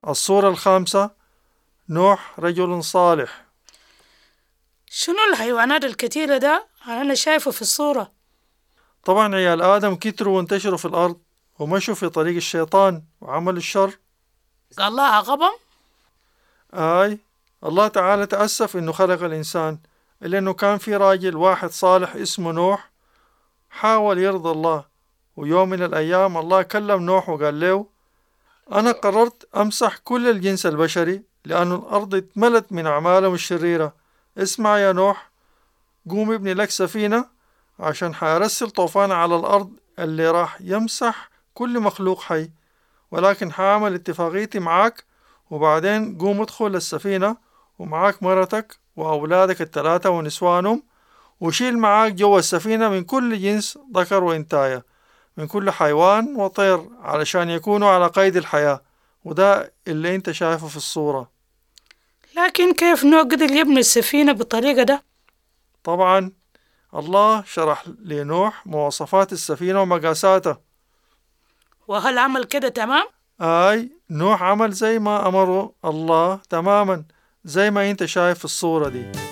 الصورة الخامسة: نوح رجل صالح. شنو الحيوانات الكتيرة ده أنا شايفه في الصورة؟ طبعا عيال آدم كتروا وانتشروا في الأرض ومشوا في طريق الشيطان وعملوا الشر. الله عاقبهم؟ الله تعالى تأسف إنه خلق الإنسان، إلا إنه كان في راجل واحد صالح اسمه نوح حاول يرضى الله، ويوم من الأيام الله كلم نوح وقال له: أنا قررت أمسح كل الجنس البشري لأن الأرض اتملت من أعمالهم الشريرة. اسمع يا نوح، قوم ابني لك سفينة عشان حارسل طوفان على الأرض اللي راح يمسح كل مخلوق حي، ولكن حاعمل اتفاقيتي معاك، وبعدين قوم ادخل السفينة ومعاك مرتك وأولادك الثلاثة ونسوانهم، وشيل معاك جوا السفينة من كل جنس ذكر وإنتاية، من كل حيوان وطير، علشان يكونوا على قيد الحياة. وده اللي انت شايفه في الصورة. لكن كيف نوح قدر يبني السفينة بالطريقة ده؟ طبعا الله شرح لنوح مواصفات السفينة ومقاساتها. وهل عمل كده تمام؟ نوح عمل زي ما أمره الله تماما، زي ما انت شايف في الصورة دي.